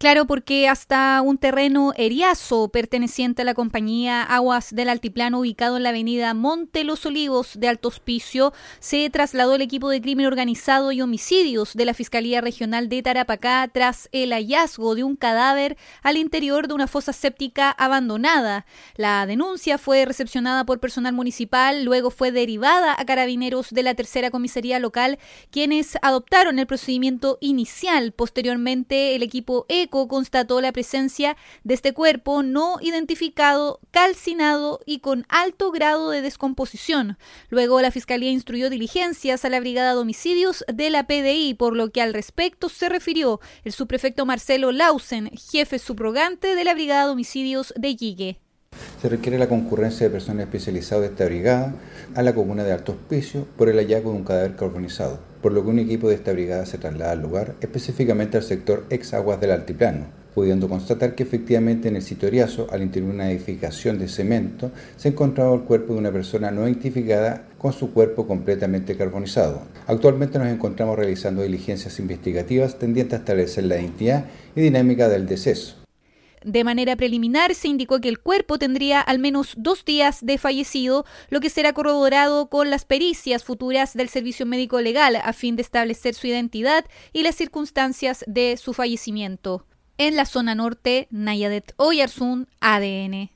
Claro, porque hasta un terreno eriazo perteneciente a la compañía Aguas del Altiplano, ubicado en la avenida Monte Los Olivos de Alto Hospicio, se trasladó el equipo de crimen organizado y homicidios de la Fiscalía Regional de Tarapacá tras el hallazgo de un cadáver al interior de una fosa séptica abandonada. La denuncia fue recepcionada por personal municipal, luego fue derivada a carabineros de la tercera comisaría local, quienes adoptaron el procedimiento inicial. Posteriormente, el equipo ECO constató la presencia de este cuerpo no identificado, calcinado y con alto grado de descomposición. Luego la Fiscalía instruyó diligencias a la Brigada de Homicidios de la PDI, por lo que al respecto se refirió el subprefecto Marcelo Lausen, jefe subrogante de la Brigada de Homicidios de Iquique. Se requiere la concurrencia de personal especializado de esta brigada a la comuna de Alto Hospicio por el hallazgo de un cadáver carbonizado, por lo que un equipo de esta brigada se traslada al lugar, específicamente al sector ex Aguas del Altiplano, pudiendo constatar que efectivamente en el sitio eriazo, al interior de una edificación de cemento, se encontraba el cuerpo de una persona no identificada con su cuerpo completamente carbonizado. Actualmente nos encontramos realizando diligencias investigativas tendientes a establecer la identidad y dinámica del deceso. De manera preliminar, se indicó que el cuerpo tendría al menos 2 días de fallecido, lo que será corroborado con las pericias futuras del Servicio Médico Legal a fin de establecer su identidad y las circunstancias de su fallecimiento. En la zona norte, Nayadet Oyarzún, ADN.